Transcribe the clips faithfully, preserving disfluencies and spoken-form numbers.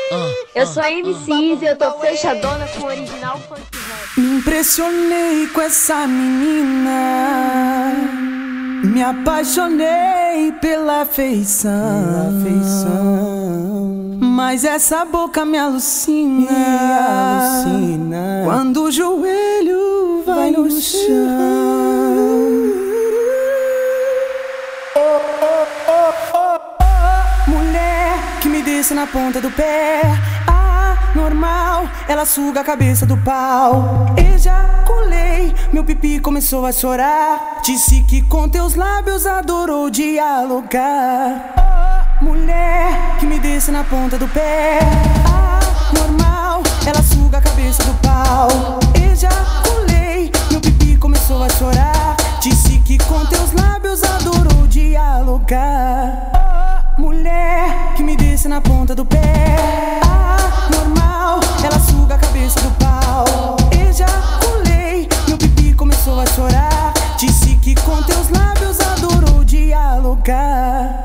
Eu sou a M C Izzy, eu tô fechadona com o original funk rap. Me impressionei com essa menina, me apaixonei pela feição, mas essa boca me alucina, me alucina quando o joelho vai, vai no chão, chão. Oh, oh, oh, oh, oh. Mulher que me desce na ponta do pé, normal, ela suga a cabeça do pau. Ejaculei, meu pipi começou a chorar. Disse que com teus lábios adorou dialogar. Oh, mulher que me desce na ponta do pé, ah, normal, ela suga a cabeça do pau. Ejaculei, meu pipi começou a chorar. Disse que com teus lábios adorou dialogar. Oh, mulher que me desce na ponta do pé, normal, ela suga a cabeça do pau. Ejaculei, meu pipi começou a chorar. Disse que com teus lábios adorou dialogar.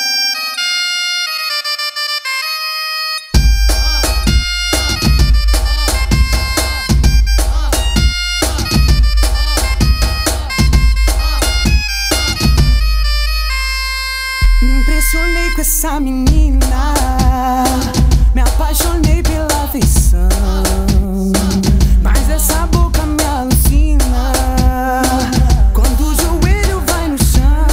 Me impressionei com essa menina, me apaixonei pela feição, mas essa boca me alucina quando o joelho vai no chão.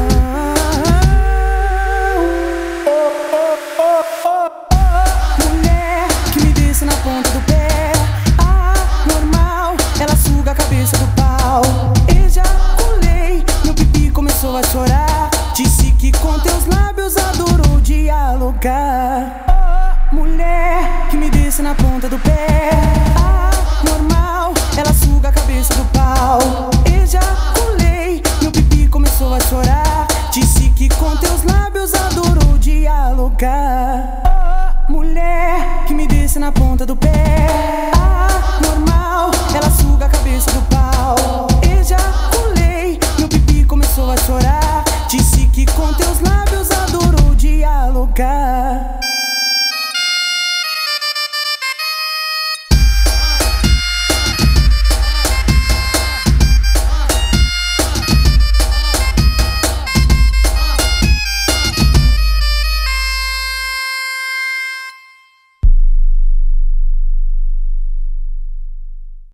Oh, oh, oh, oh, oh. Mulher que me desce na ponta do pé, ah, normal, ela suga a cabeça do pau. Ejaculei, meu pipi começou a chorar. Disse que com teus lábios adorou dialogar. Oh, mulher que me desce na ponta do pé, ah, normal, ela suga a cabeça do pau. Ejaculei, meu pipi começou a chorar. Disse que com teus lábios adorou dialogar. Oh, mulher que me desce na ponta do pé, ah, normal, ela suga a cabeça do pau. Ejaculei, meu pipi começou a chorar. Disse que com teus lábios adorou dialogar.